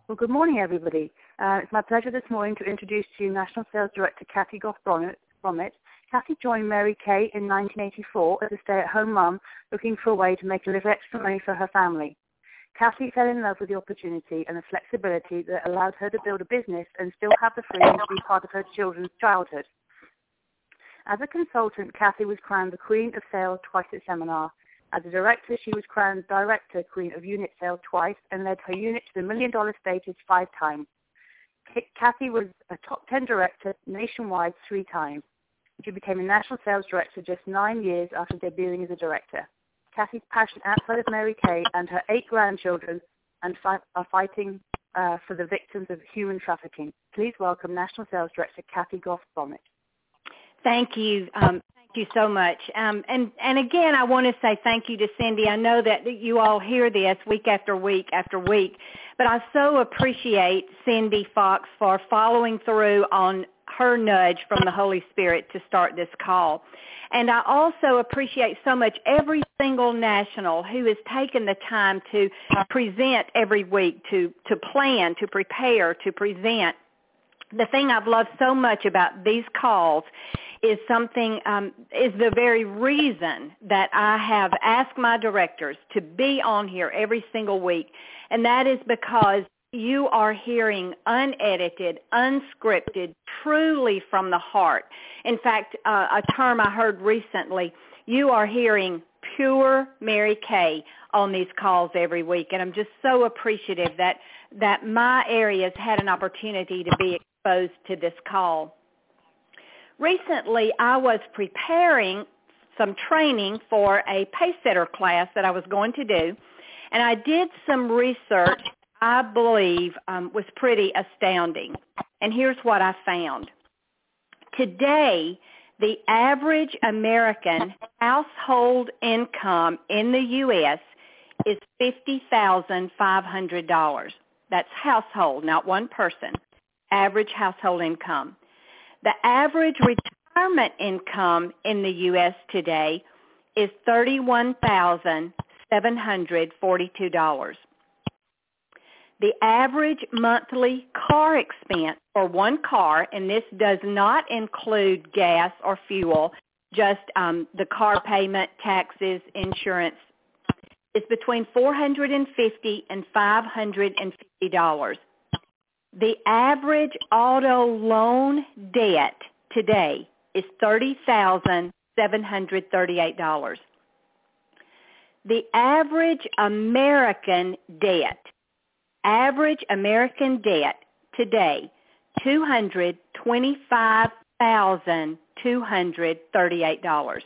Well, good morning, everybody. It's my pleasure this morning to introduce to you National Sales Director Kathy Goff-Bromett. Kathy joined Mary Kay in 1984 as a stay-at-home mum looking for a way to make a little extra money for her family. Kathy fell in love with the opportunity and the flexibility that allowed her to build a business and still have the freedom to be part of her children's childhood. As a consultant, Kathy was crowned the Queen of Sales twice at seminar. As a director, she was crowned Director Queen of Unit Sales twice and led her unit to the $1 million status 5 times. Kathy was a top 10 director nationwide 3 times. She became a National Sales Director just 9 years after debuting as a director. Kathy's passion outside of Mary Kay and her 8 grandchildren are fighting for the victims of human trafficking. Please welcome National Sales Director Kathy Goff-Bromett. Thank you. Thank you so much. And again, I want to say thank you to Cindy. I know that you all hear this week after week after week, but I so appreciate Cindy Fox for following through on her nudge from the Holy Spirit to start this call. And I also appreciate so much every single national who has taken the time to present every week, to plan, to prepare, to present. The thing I've loved so much about these calls is the very reason that I have asked my directors to be on here every single week, and that is because you are hearing unedited, unscripted, truly from the heart. In fact, a term I heard recently, you are hearing pure Mary Kay on these calls every week, and I'm just so appreciative that my areas had an opportunity to be exposed to this call. Recently, I was preparing some training for a Pacesetter class that I was going to do, and I did some research I believe was pretty astounding. And here's what I found. Today, the average American household income in the U.S. is $50,500. That's household, not one person. Average household income. The average retirement income in the U.S. today is $31,742. The average monthly car expense for one car, and this does not include gas or fuel, just the car payment, taxes, insurance, is between $450 and $550. The average auto loan debt today is $30,738. The average American debt today, $225,238.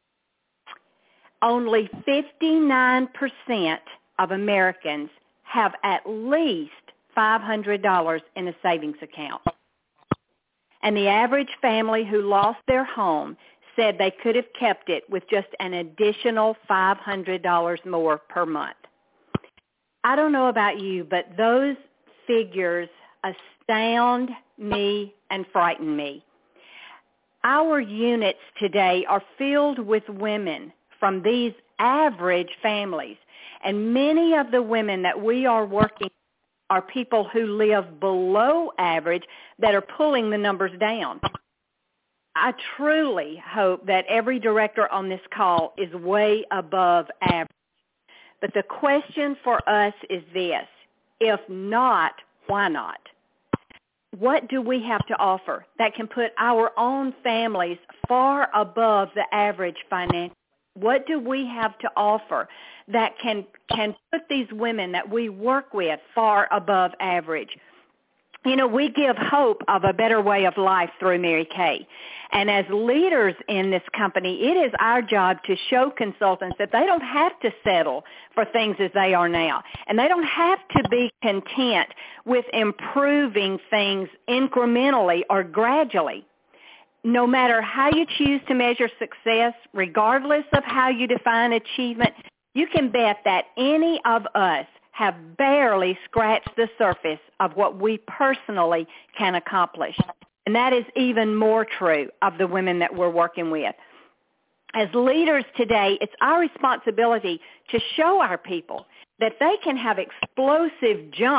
Only 59% of Americans have at least $500 in a savings account. And the average family who lost their home said they could have kept it with just an additional $500 more per month. I don't know about you, but those figures astound me and frighten me. Our units today are filled with women from these average families, and many of the women that we are working are people who live below average that are pulling the numbers down. I truly hope that every director on this call is way above average. But the question for us is this: if not, why not? What do we have to offer that can put our own families far above the average financially? What do we have to offer that can put these women that we work with far above average? You know, we give hope of a better way of life through Mary Kay. And as leaders in this company, it is our job to show consultants that they don't have to settle for things as they are now. And they don't have to be content with improving things incrementally or gradually. No matter how you choose to measure success, regardless of how you define achievement, you can bet that any of us have barely scratched the surface of what we personally can accomplish. And that is even more true of the women that we're working with. As leaders today, it's our responsibility to show our people that they can have explosive jumps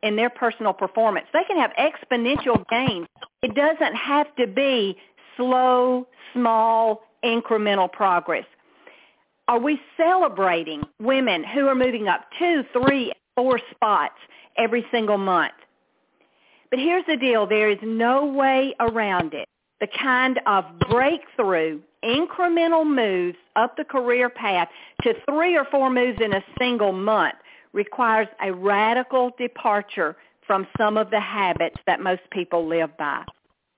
in their personal performance. They can have exponential gains. It doesn't have to be slow, small, incremental progress. Are we celebrating women who are moving up 2, 3, 4 spots every single month? But here's the deal. There is no way around it. The kind of breakthrough, incremental moves up the career path to 3 or 4 moves in a single month requires a radical departure from some of the habits that most people live by.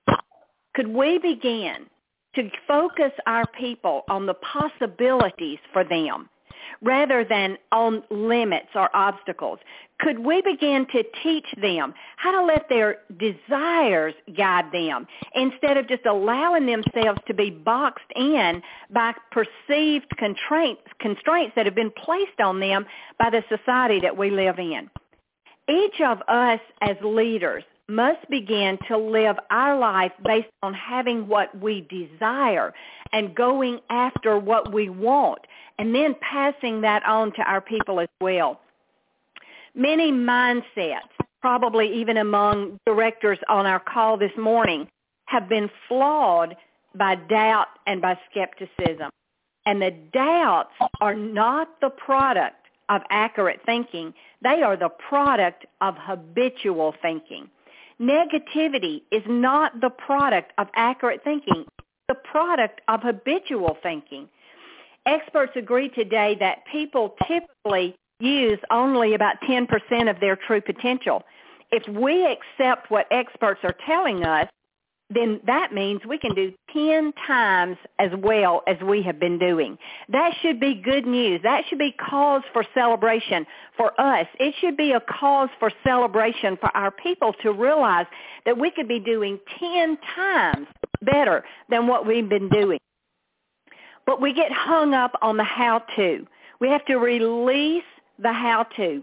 Could we begin to focus our people on the possibilities for them rather than on limits or obstacles? Could we begin to teach them how to let their desires guide them instead of just allowing themselves to be boxed in by perceived constraints that have been placed on them by the society that we live in? Each of us as leaders must begin to live our life based on having what we desire and going after what we want, and then passing that on to our people as well. Many mindsets, probably even among directors on our call this morning, have been flawed by doubt and by skepticism. And the doubts are not the product of accurate thinking. They are the product of habitual thinking. Negativity is not the product of accurate thinking. It's the product of habitual thinking. Experts agree today that people typically use only about 10% of their true potential. If we accept what experts are telling us, then that means we can do 10 times as well as we have been doing. That should be good news. That should be cause for celebration for us. It should be a cause for celebration for our people to realize that we could be doing 10 times better than what we've been doing. But we get hung up on the how-to. We have to release the how-to.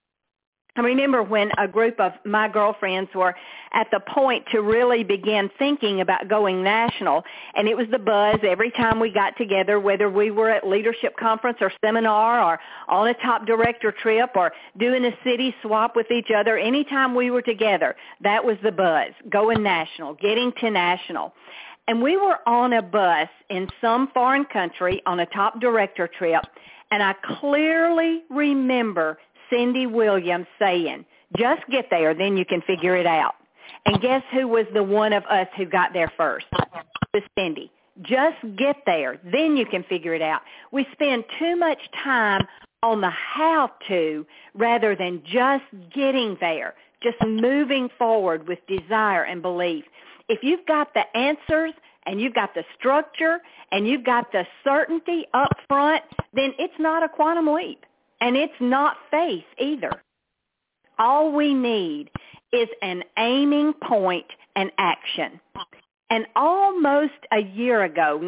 I remember when a group of my girlfriends were at the point to really begin thinking about going national, and it was the buzz every time we got together, whether we were at leadership conference or seminar or on a top director trip or doing a city swap with each other. Anytime we were together, that was the buzz, going national, getting to national. And we were on a bus in some foreign country on a top director trip, and I clearly remember Cindy Williams saying, just get there, then you can figure it out. And guess who was the one of us who got there first? It was Cindy. Just get there, then you can figure it out. We spend too much time on the how-to rather than just getting there, just moving forward with desire and belief. If you've got the answers and you've got the structure and you've got the certainty up front, then it's not a quantum leap. And it's not faith either. All we need is an aiming point and action. And almost a year ago,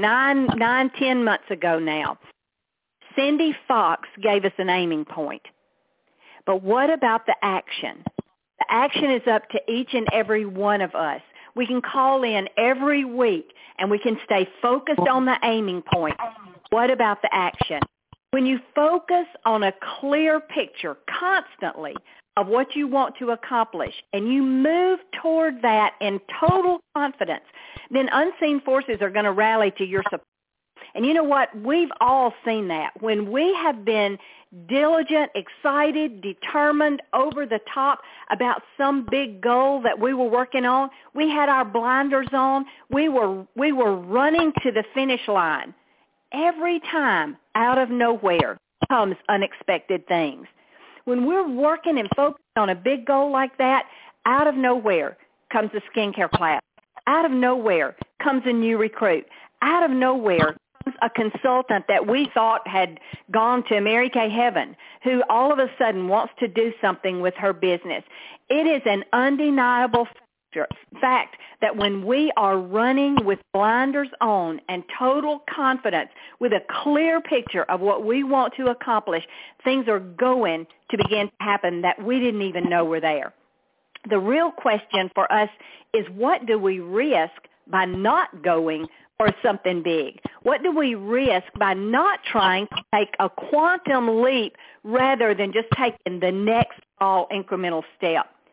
10 months ago now, Cindy Fox gave us an aiming point. But what about the action? The action is up to each and every one of us. We can call in every week and we can stay focused on the aiming point. What about the action? When you focus on a clear picture constantly of what you want to accomplish and you move toward that in total confidence, then unseen forces are going to rally to your support. And you know what? We've all seen that. When we have been diligent, excited, determined, over the top about some big goal that we were working on, we had our blinders on. We were running to the finish line. Every time, out of nowhere, comes unexpected things. When we're working and focused on a big goal like that, out of nowhere comes a skincare class. Out of nowhere comes a new recruit. Out of nowhere comes a consultant that we thought had gone to Mary Kay Heaven, who all of a sudden wants to do something with her business. It is an undeniable fact that when we are running with blinders on and total confidence with a clear picture of what we want to accomplish, things are going to begin to happen that we didn't even know were there. The real question for us is, what do we risk by not going for something big? What do we risk by not trying to take a quantum leap rather than just taking the next small incremental step?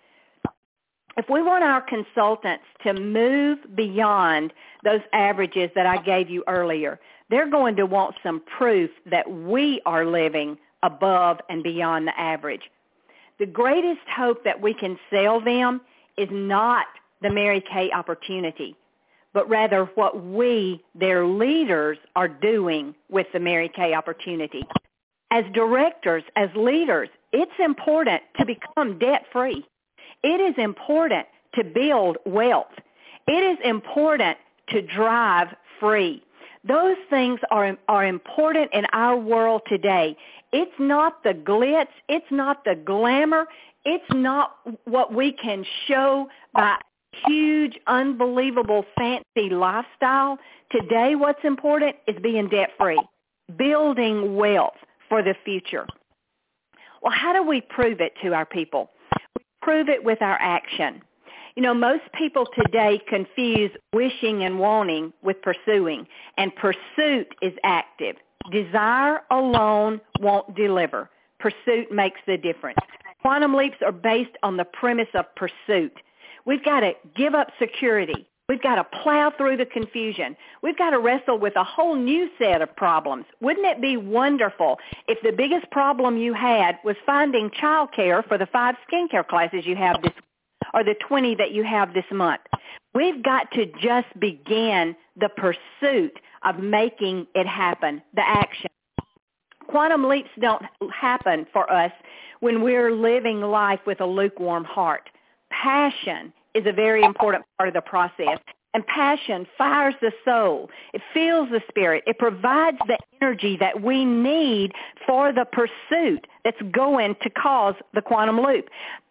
If we want our consultants to move beyond those averages that I gave you earlier, they're going to want some proof that we are living above and beyond the average. The greatest hope that we can sell them is not the Mary Kay opportunity, but rather what we, their leaders, are doing with the Mary Kay opportunity. As directors, as leaders, it's important to become debt-free. It is important to build wealth. It is important to drive free. Those things are important in our world today. It's not the glitz. It's not the glamour. It's not what we can show by huge, unbelievable, fancy lifestyle. Today, what's important is being debt-free, building wealth for the future. Well, how do we prove it to our people? We prove it with our action. You know, most people today confuse wishing and wanting with pursuing, and pursuit is active. Desire alone won't deliver. Pursuit makes the difference. Quantum leaps are based on the premise of pursuit. We've got to give up security. We've got to plow through the confusion. We've got to wrestle with a whole new set of problems. Wouldn't it be wonderful if the biggest problem you had was finding child care for the 5 skincare classes you have this or the 20 that you have this month? We've got to just begin the pursuit of making it happen, the action. Quantum leaps don't happen for us when we're living life with a lukewarm heart. Passion is a very important part of the process. And passion fires the soul. It fills the spirit. It provides the energy that we need for the pursuit that's going to cause the quantum leap.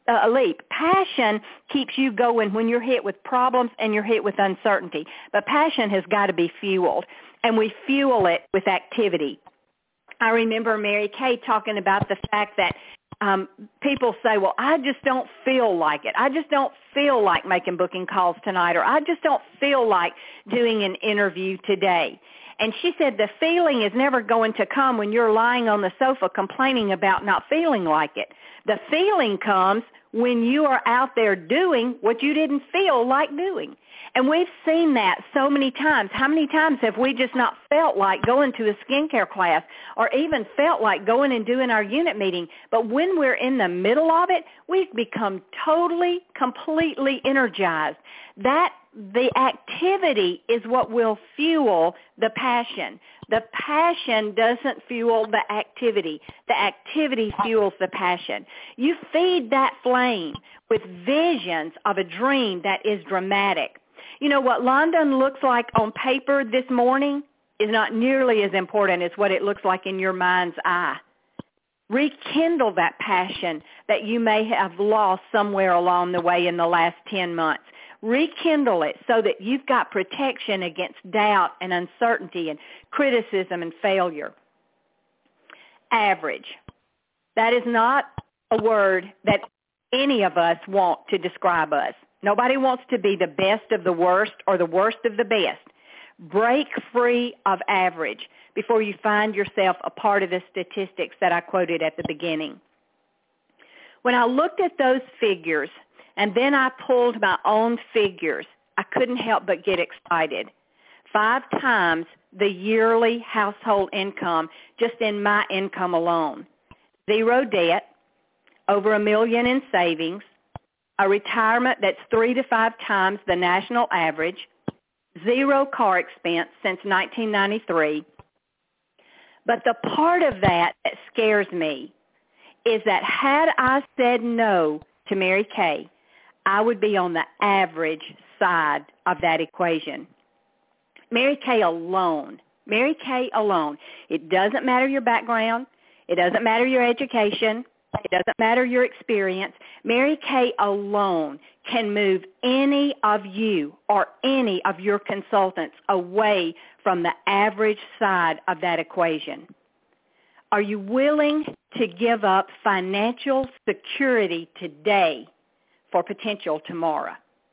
Passion keeps you going when you're hit with problems and you're hit with uncertainty. But passion has got to be fueled, and we fuel it with activity. I remember Mary Kay talking about the fact that people say, well, I just don't feel like it. I just don't feel like making booking calls tonight, or I just don't feel like doing an interview today. And she said the feeling is never going to come when you're lying on the sofa complaining about not feeling like it. The feeling comes when you are out there doing what you didn't feel like doing. And we've seen that so many times. How many times have we just not felt like going to a skincare class or even felt like going and doing our unit meeting? But when we're in the middle of it, we've become totally, completely energized. The activity is what will fuel the passion. The passion doesn't fuel the activity. The activity fuels the passion. You feed that flame with visions of a dream that is dramatic. You know, what London looks like on paper this morning is not nearly as important as what it looks like in your mind's eye. Rekindle that passion that you may have lost somewhere along the way in the last 10 months. Rekindle it so that you've got protection against doubt and uncertainty and criticism and failure. Average. That is not a word that any of us want to describe us. Nobody wants to be the best of the worst or the worst of the best. Break free of average before you find yourself a part of the statistics that I quoted at the beginning. When I looked at those figures and then I pulled my own figures, I couldn't help but get excited. 5 times the yearly household income just in my income alone. 0 debt, over $1 million in savings, a retirement that's 3 to 5 times the national average, 0 car expense since 1993. But the part of that scares me is that had I said no to Mary Kay, I would be on the average side of that equation. Mary Kay alone, it doesn't matter your background, it doesn't matter your education, it doesn't matter your experience. Mary Kay alone can move any of you or any of your consultants away from the average side of that equation. Are you willing to give up financial security today for potential tomorrow?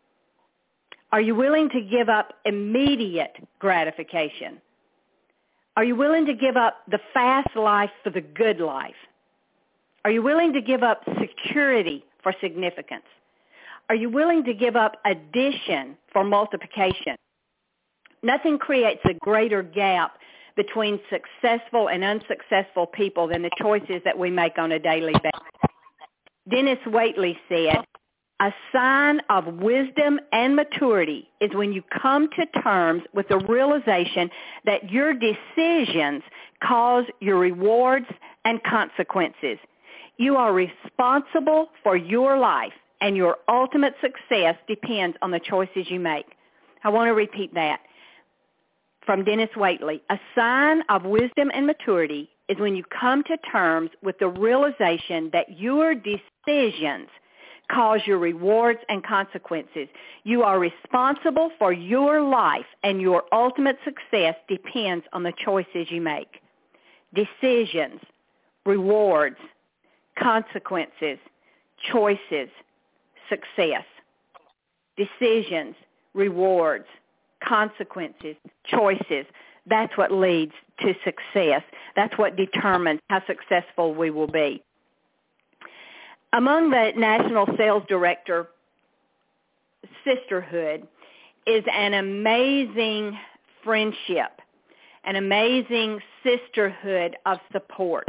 Are you willing to give up immediate gratification? Are you willing to give up the fast life for the good life? Are you willing to give up security for significance? Are you willing to give up addition for multiplication? Nothing creates a greater gap between successful and unsuccessful people than the choices that we make on a daily basis. Dennis Waitley said, a sign of wisdom and maturity is when you come to terms with the realization that your decisions cause your rewards and consequences. You are responsible for your life, and your ultimate success depends on the choices you make. I want to repeat that. From Dennis Waitley, a sign of wisdom and maturity is when you come to terms with the realization that your decisions cause your rewards and consequences. You are responsible for your life, and your ultimate success depends on the choices you make. Decisions, rewards, consequences, choices, success. Decisions, rewards, consequences, choices. That's what leads to success. That's what determines how successful we will be. Among the National Sales Director Sisterhood is an amazing friendship, an amazing sisterhood of support.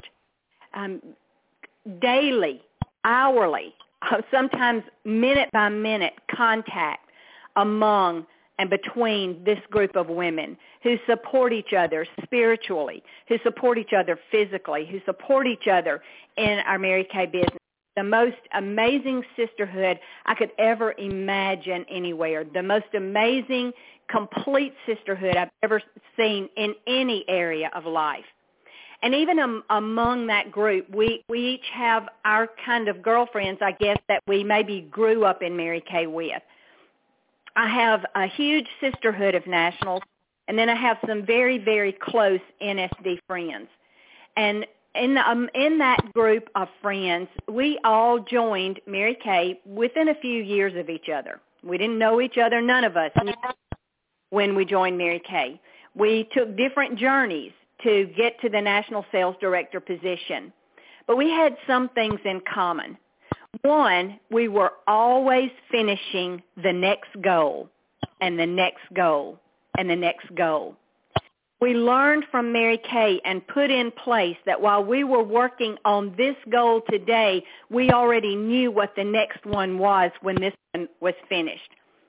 Daily, hourly, sometimes minute by minute contact among and between this group of women who support each other spiritually, who support each other physically, who support each other in our Mary Kay business. The most amazing sisterhood I could ever imagine anywhere. The most amazing, complete sisterhood I've ever seen in any area of life. And even among that group, we each have our kind of girlfriends, I guess, that we maybe grew up in Mary Kay with. I have a huge sisterhood of nationals, and then I have some very, very close NSD friends. And in that group of friends, we all joined Mary Kay within a few years of each other. We didn't know each other, none of us, when we joined Mary Kay. We took different journeys to get to the National Sales Director position, but we had some things in common. One, we were always finishing the next goal and the next goal and the next goal. We learned from Mary Kay and put in place that while we were working on this goal today, we already knew what the next one was when this one was finished.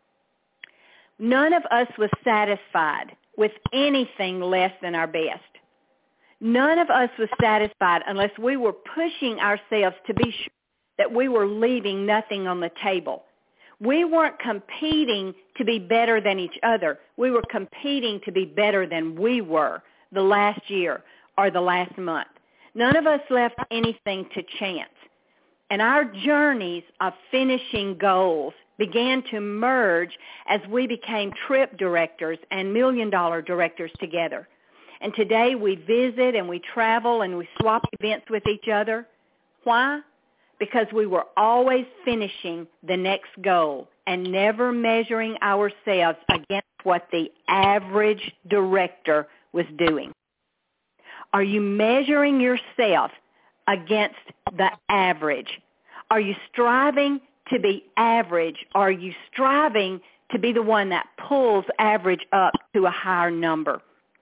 None of us was satisfied with anything less than our best. None of us was satisfied unless we were pushing ourselves to be sure that we were leaving nothing on the table. We weren't competing to be better than each other. We were competing to be better than we were the last year or the last month. None of us left anything to chance. And our journeys of finishing goals began to merge as we became trip directors and million-dollar directors together. And today we visit and we travel and we swap events with each other. Why? Because we were always finishing the next goal and never measuring ourselves against what the average director was doing. Are you measuring yourself against the average? Are you striving to be average? Are you striving to be the one that pulls average up to a higher number?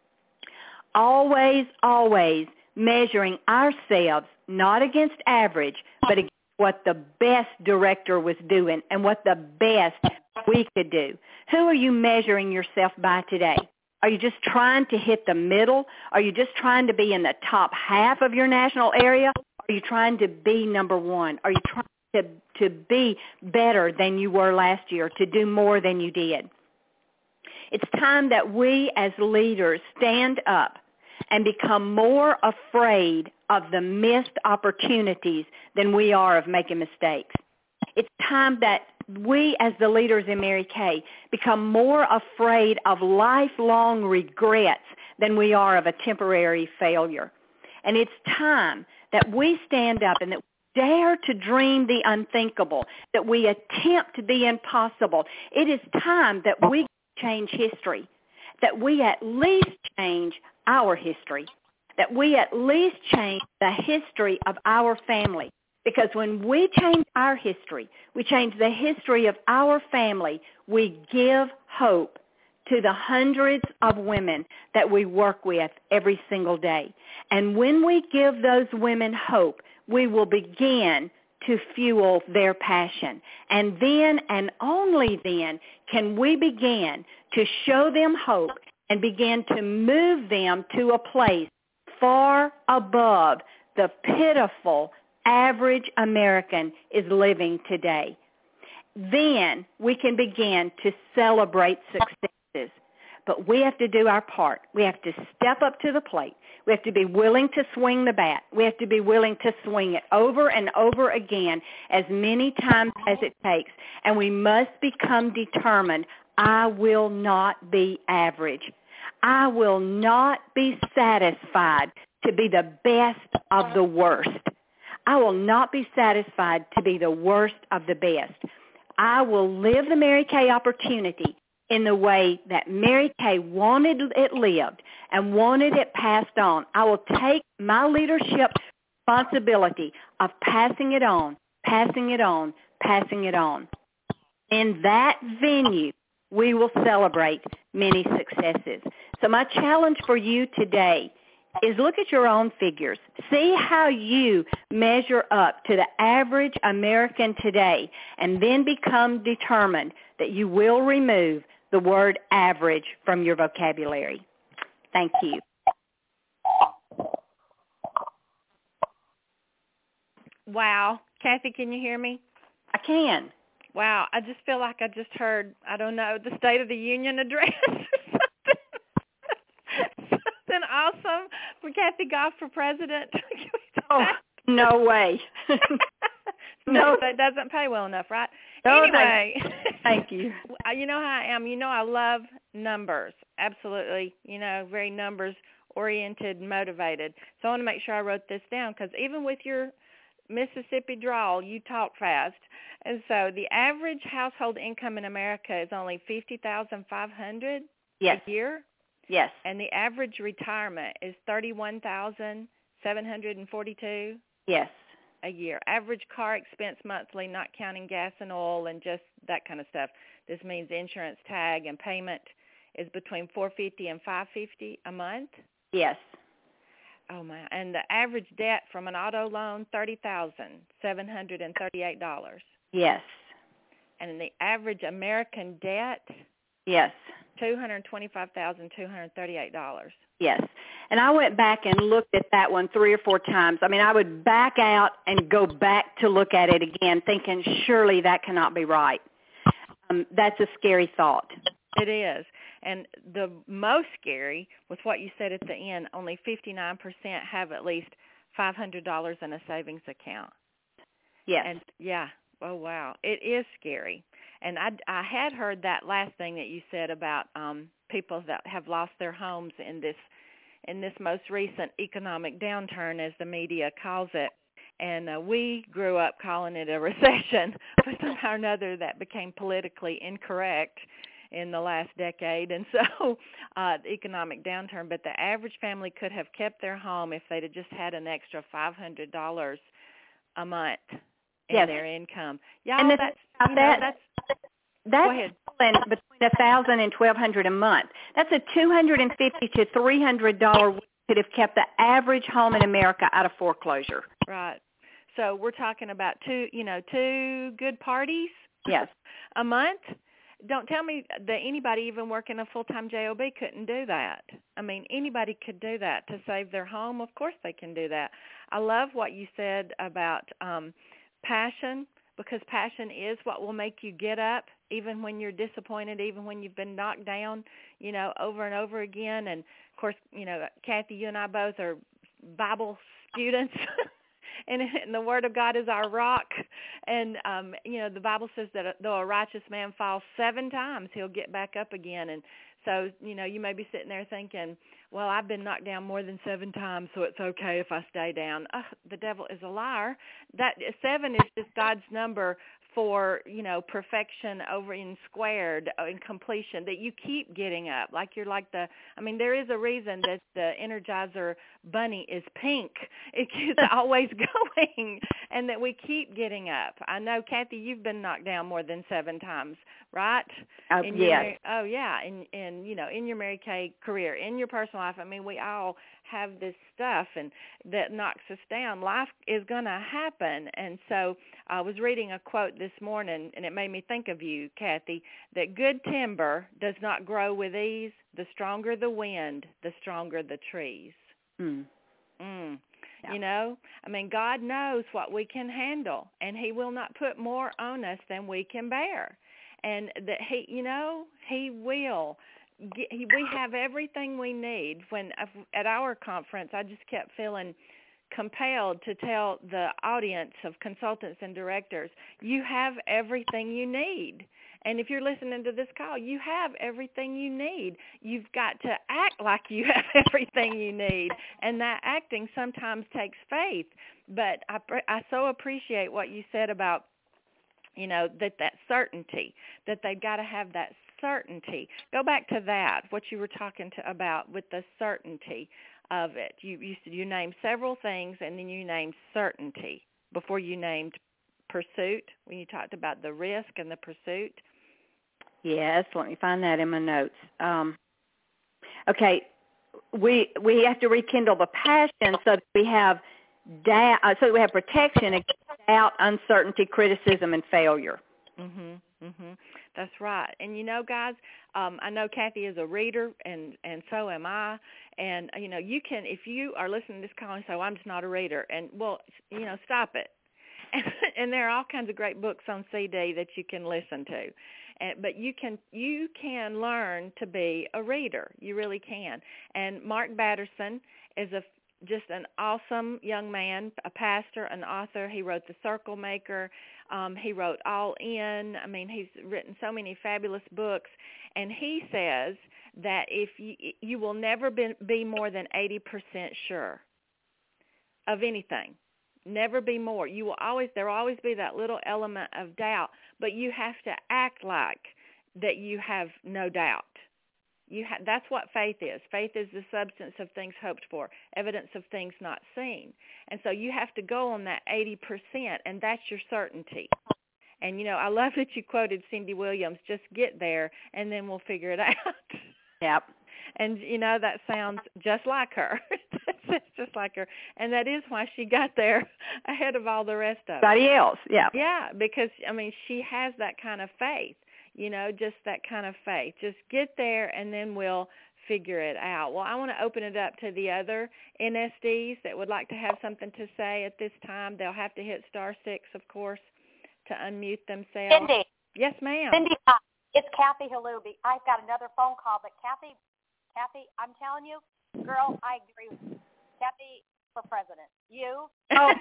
Always, always measuring ourselves not against average, but against what the best director was doing and what the best we could do. Who are you measuring yourself by today? Are you just trying to hit the middle? Are you just trying to be in the top half of your national area? Are you trying to be number one? Are you trying to be better than you were last year, to do more than you did? It's time that we as leaders stand up and become more afraid of the missed opportunities than we are of making mistakes. It's time that we as the leaders in Mary Kay become more afraid of lifelong regrets than we are of a temporary failure. And it's time that we stand up and that we dare to dream the unthinkable, that we attempt the impossible. It is time that we change history, that we at least change our history, that we at least change the history of our family, Because when we change our history, we change the history of our family, we give hope to the hundreds of women that we work with every single day. And when we give those women hope, we will begin to fuel their passion. And then and only then can we begin to show them hope and begin to move them to a place far above the pitiful average American is living today. Then we can begin to celebrate successes. But we have to do our part. We have to step up to the plate. We have to be willing to swing the bat. We have to be willing to swing it over and over again as many times as it takes. And we must become determined, I will not be average. I will not be satisfied to be the best of the worst. I will not be satisfied to be the worst of the best. I will live the Mary Kay opportunity in the way that Mary Kay wanted it lived and wanted it passed on. I will take my leadership responsibility of passing it on, passing it on, passing it on. In that venue, we will celebrate many successes. So my challenge for you today is look at your own figures. See how you measure up to the average American today, and then become determined that you will remove the word average from your vocabulary. Thank you. Wow. Kathy, can you hear me? I can. Wow. I just feel like I just heard, I don't know, the State of the Union address or something. Something awesome from Kathy Goff for president. Oh, no way. No, that doesn't pay well enough, right? No, anyway. Thank you. You know how I am. You know I love numbers. Absolutely. You know, very numbers-oriented, motivated. So I want to make sure I wrote this down because even with your Mississippi drawl, you talk fast. And so the average household income in America is only $50,500 Yes. a year. Yes. And the average retirement is $31,742 Yes. a year. Average car expense monthly, not counting gas and oil and just that kind of stuff. This means insurance, tag, and payment is between $450 and $550 a month. Yes. Oh my! And the average debt from an auto loan, $30,738. Yes. And the average American debt, Yes. $225,238. Yes. And I went back and looked at that one 3 or 4 times. I mean, I would back out and go back to look at it again, thinking surely that cannot be right. That's a scary thought. It is. And the most scary was what you said at the end. Only 59% have at least $500 in a savings account. Yes. And yeah. Oh, wow. It is scary. And I had heard that last thing that you said about people that have lost their homes in this most recent economic downturn, as the media calls it. And we grew up calling it a recession, but somehow or another that became politically incorrect in the last decade. And so the economic downturn, but the average family could have kept their home if they'd have just had an extra $500 a month in their income. Y'all, and that's Go ahead. Between $1,000 and $1,200 a month. That's a $250 to $300 could have kept the average home in America out of foreclosure. Right. So we're talking about two good parties. Yes. A month. Don't tell me that anybody even working a full-time job couldn't do that. I mean, anybody could do that to save their home. Of course they can do that. I love what you said about passion, because passion is what will make you get up even when you're disappointed, even when you've been knocked down, over and over again. And, of course, Kathy, you and I both are Bible students. And the Word of God is our rock. And, the Bible says that though a righteous man falls 7 times, he'll get back up again. And so, you may be sitting there thinking, well, I've been knocked down more than 7 times, so it's okay if I stay down. The devil is a liar. That 7 is just God's number for, perfection over in squared, in completion, that you keep getting up. Like you're like there is a reason that the Energizer bunny is pink. It's always going. and that we keep getting up. I know, Kathy, you've been knocked down more than 7 times, right? Yes. In your Mary Kay career, in your personal life. I mean, we all have this stuff and that knocks us down. Life is going to happen. And so I was reading a quote this morning, and it made me think of you, Kathy, that good timber does not grow with ease. The stronger the wind, the stronger the trees. Yeah. You know, I mean, God knows what we can handle, and he will not put more on us than we can bear. And that he will. We have everything we need. When at our conference, I just kept feeling compelled to tell the audience of consultants and directors, you have everything you need. And if you're listening to this call, you have everything you need. You've got to act like you have everything you need. And that acting sometimes takes faith. But I so appreciate what you said about, that certainty, that they've got to have that certainty. Go back to that, what you were talking about with the certainty of it. You named several things, and then you named certainty before you named pursuit, when you talked about the risk and the pursuit. Yes, let me find that in my notes. Okay, we have to rekindle the passion so that we have protection against doubt, uncertainty, criticism, and failure. That's right. And guys, I know Kathy is a reader, and so am I. And you can, if you are listening to this call and say, "Well, I'm just not a reader," and stop it. And there are all kinds of great books on CD that you can listen to. But you can learn to be a reader. You really can. And Mark Batterson is just an awesome young man, a pastor, an author. He wrote The Circle Maker. He wrote All In. I mean, he's written so many fabulous books. And he says that if you will never be more than 80% sure of anything. Never be more. There will always be that little element of doubt, but you have to act like that you have no doubt. That's what faith is. Faith is the substance of things hoped for, evidence of things not seen. And so you have to go on that 80%, and that's your certainty. And, I love that you quoted Cindy Williams, just get there, and then we'll figure it out. Yep. And, that sounds just like her. It's just like her. And that is why she got there ahead of all the rest of them. Everybody else, yeah. Yeah, because, she has that kind of faith, just that kind of faith. Just get there, and then we'll figure it out. Well, I want to open it up to the other NSDs that would like to have something to say at this time. They'll have to hit *6, of course, to unmute themselves. Cindy. Yes, ma'am. Cindy, it's Kathy Halubi. I've got another phone call, but Kathy, I'm telling you, girl, I agree with you. Kathy for president. You no.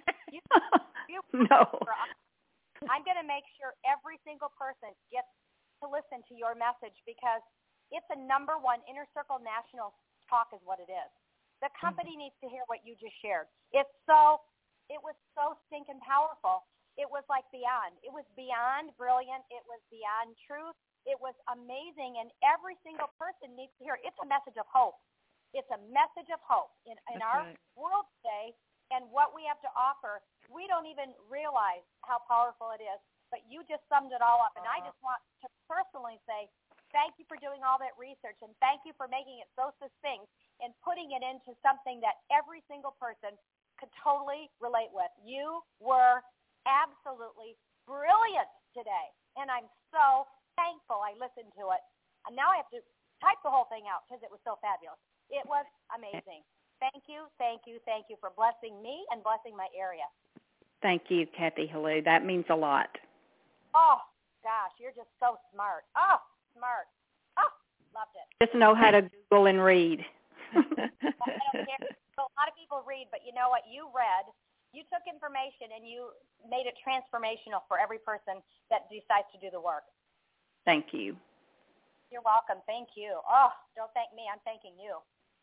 I'm going to make sure every single person gets to listen to your message, because it's a number one inner circle national talk is what it is. The company needs to hear what you just shared. It was so stinking powerful. It was like beyond. It was beyond brilliant. It was beyond truth. It was amazing, and every single person needs to hear it. It's a message of hope. It's a message of hope in our world today, and what we have to offer, we don't even realize how powerful it is, but you just summed it all up, and I just want to personally say thank you for doing all that research, and thank you for making it so succinct and putting it into something that every single person could totally relate with. You were absolutely brilliant today, and I'm so thankful I listened to it. And now I have to type the whole thing out because it was so fabulous. It was amazing. Thank you, thank you, thank you for blessing me and blessing my area. Thank you, Kathy Halu. That means a lot. Oh, gosh, you're just so smart. Oh, smart. Oh, loved it. Just know how to Google and read. I don't care. So a lot of people read, but you know what? You read. You took information and you made it transformational for every person that decides to do the work. Thank you. You're welcome. Thank you. Oh, don't thank me. I'm thanking you.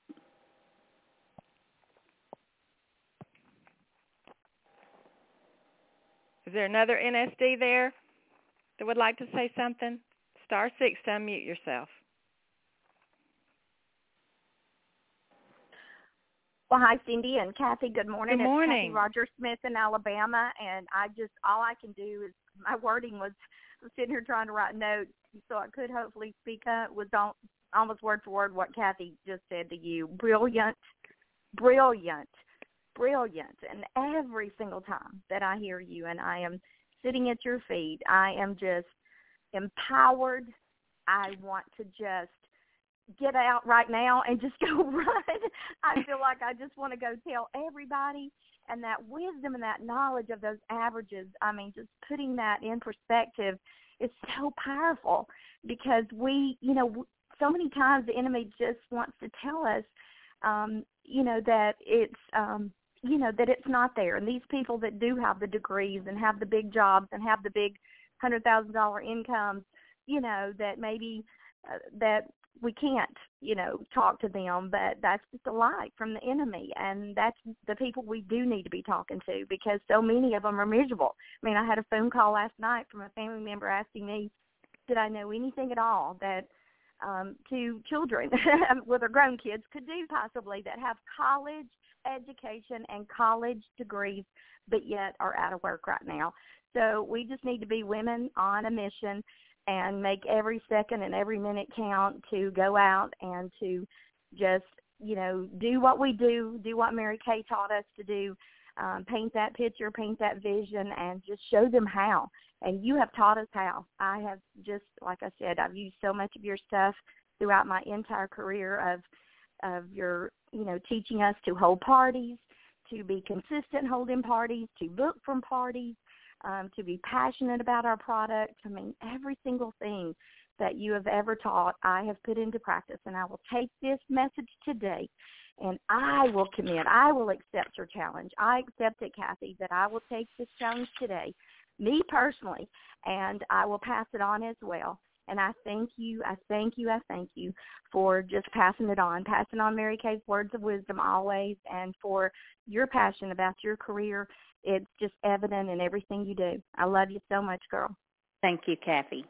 Is there another NSD there that would like to say something? *6 to unmute yourself. Well, hi, Cindy and Kathy. Good morning. Good morning. It's Kathy Rogers-Smith in Alabama, and all I can do is, my wording was sitting here trying to write notes so I could hopefully speak up, was almost word for word what Kathy just said to you. Brilliant, brilliant, brilliant. And every single time that I hear you and I am sitting at your feet, I am just empowered. I want to just get out right now and just go run. I feel like I just want to go tell everybody. And that wisdom and that knowledge of those averages, I mean, just putting that in perspective is so powerful, because so many times the enemy just wants to tell us, that it's, that it's not there. And these people that do have the degrees and have the big jobs and have the big $100,000 incomes, that maybe that we can't, talk to them, but that's just a lie from the enemy. And that's the people we do need to be talking to, because so many of them are miserable. I mean, I had a phone call last night from a family member asking me, did I know anything at all that to children with their grown kids could do possibly, that have college education and college degrees, but yet are out of work right now. So we just need to be women on a mission and make every second and every minute count to go out and to just, do what we do what Mary Kay taught us to do, paint that picture, paint that vision, and just show them how. And you have taught us how. I have just, like I said, I've used so much of your stuff throughout my entire career of your, teaching us to hold parties, to be consistent holding parties, to book from parties, to be passionate about our product. I mean, every single thing that you have ever taught, I have put into practice, and I will take this message today, and I will commit. I will accept your challenge. I accept it, Kathy, that I will take this challenge today, me personally, and I will pass it on as well. And I thank you for just passing on Mary Kay's words of wisdom always, and for your passion about your career. It's just evident in everything you do. I love you so much, girl. Thank you, Kathy.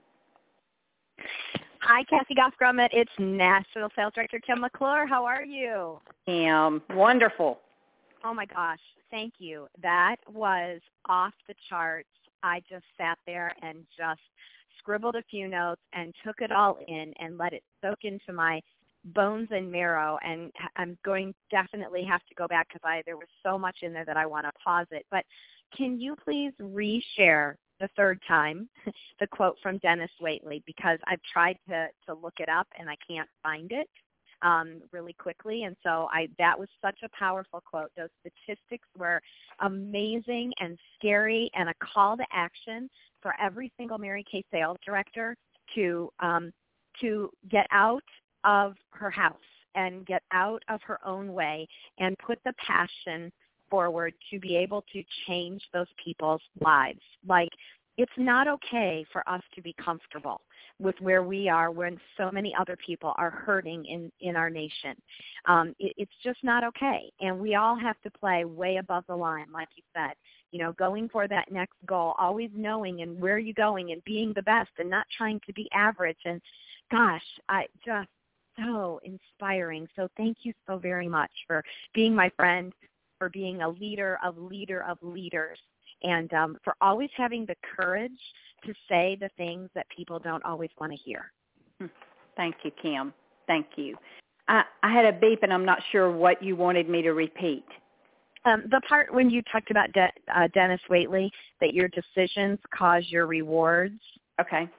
Hi, Kathy Goff-Grummet. It's National Sales Director Kim McClure. How are you? Wonderful. Oh, my gosh. Thank you. That was off the charts. I just sat there and just scribbled a few notes and took it all in and let it soak into my bones and marrow, and I'm going definitely have to go back because there was so much in there that I want to pause it. But can you please reshare the third time the quote from Dennis Waitley, because I've tried to look it up and I can't find it really quickly, and so that was such a powerful quote. Those statistics were amazing and scary, and a call to action for every single Mary Kay sales director to get out of her house and get out of her own way and put the passion forward to be able to change those people's lives. Like, it's not okay for us to be comfortable with where we are when so many other people are hurting in our nation. It's just not okay. And we all have to play way above the line, like you said, going for that next goal, always knowing and where you're going and being the best and not trying to be average. And gosh, just so inspiring. So thank you so very much for being my friend, for being a leader of leaders, and for always having the courage to say the things that people don't always want to hear. Thank you, Kim. Thank you. I had a beep, and I'm not sure what you wanted me to repeat. The part when you talked about Dennis Waitley, that your decisions cause your rewards. Okay.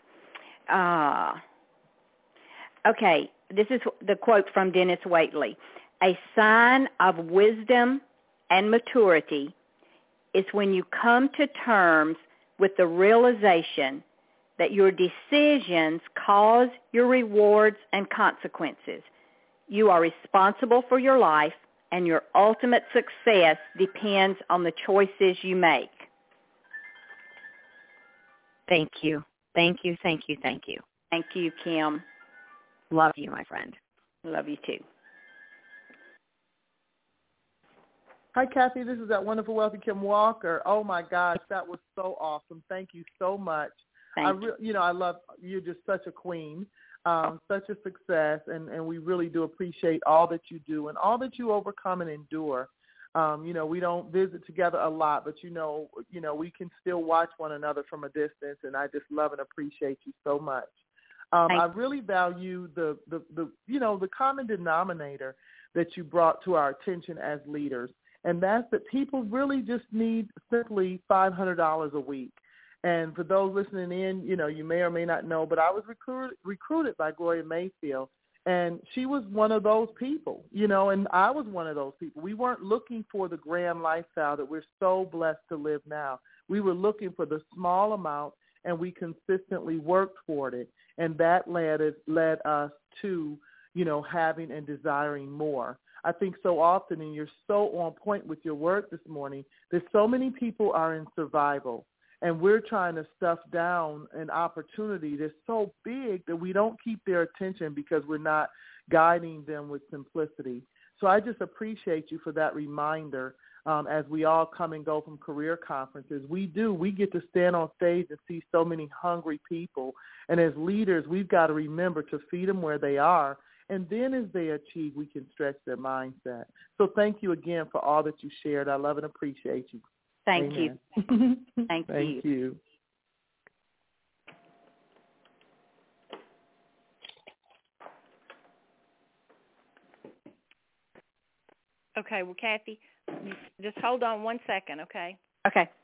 Okay, this is the quote from Dennis Waitley. A sign of wisdom and maturity is when you come to terms with the realization that your decisions cause your rewards and consequences. You are responsible for your life, and your ultimate success depends on the choices you make. Thank you. Thank you, thank you, thank you. Thank you, Kim. Love you, my friend. Love you, too. Hi, Kathy. This is that wonderful, wealthy Kim Walker. Oh, my gosh. That was so awesome. Thank you so much. Thank you. I love you're just such a queen. Such a success, and we really do appreciate all that you do and all that you overcome and endure. We don't visit together a lot, but we can still watch one another from a distance, and I just love and appreciate you so much. I really value the common denominator that you brought to our attention as leaders, and that's that people really just need simply $500 a week. And for those listening in, you may or may not know, but I was recruited by Gloria Mayfield, and she was one of those people, and I was one of those people. We weren't looking for the grand lifestyle that we're so blessed to live now. We were looking for the small amount, and we consistently worked toward it, and that led us to, having and desiring more. I think so often, and you're so on point with your work this morning, that so many people are in survival. And we're trying to stuff down an opportunity that's so big that we don't keep their attention because we're not guiding them with simplicity. So I just appreciate you for that reminder as we all come and go from career conferences. We get to stand on stage and see so many hungry people. And as leaders, we've got to remember to feed them where they are. And then as they achieve, we can stretch their mindset. So thank you again for all that you shared. I love and appreciate you. Thank Amen. you. Thank you. Okay, well, Kathy, just hold on 1 second, okay? Okay.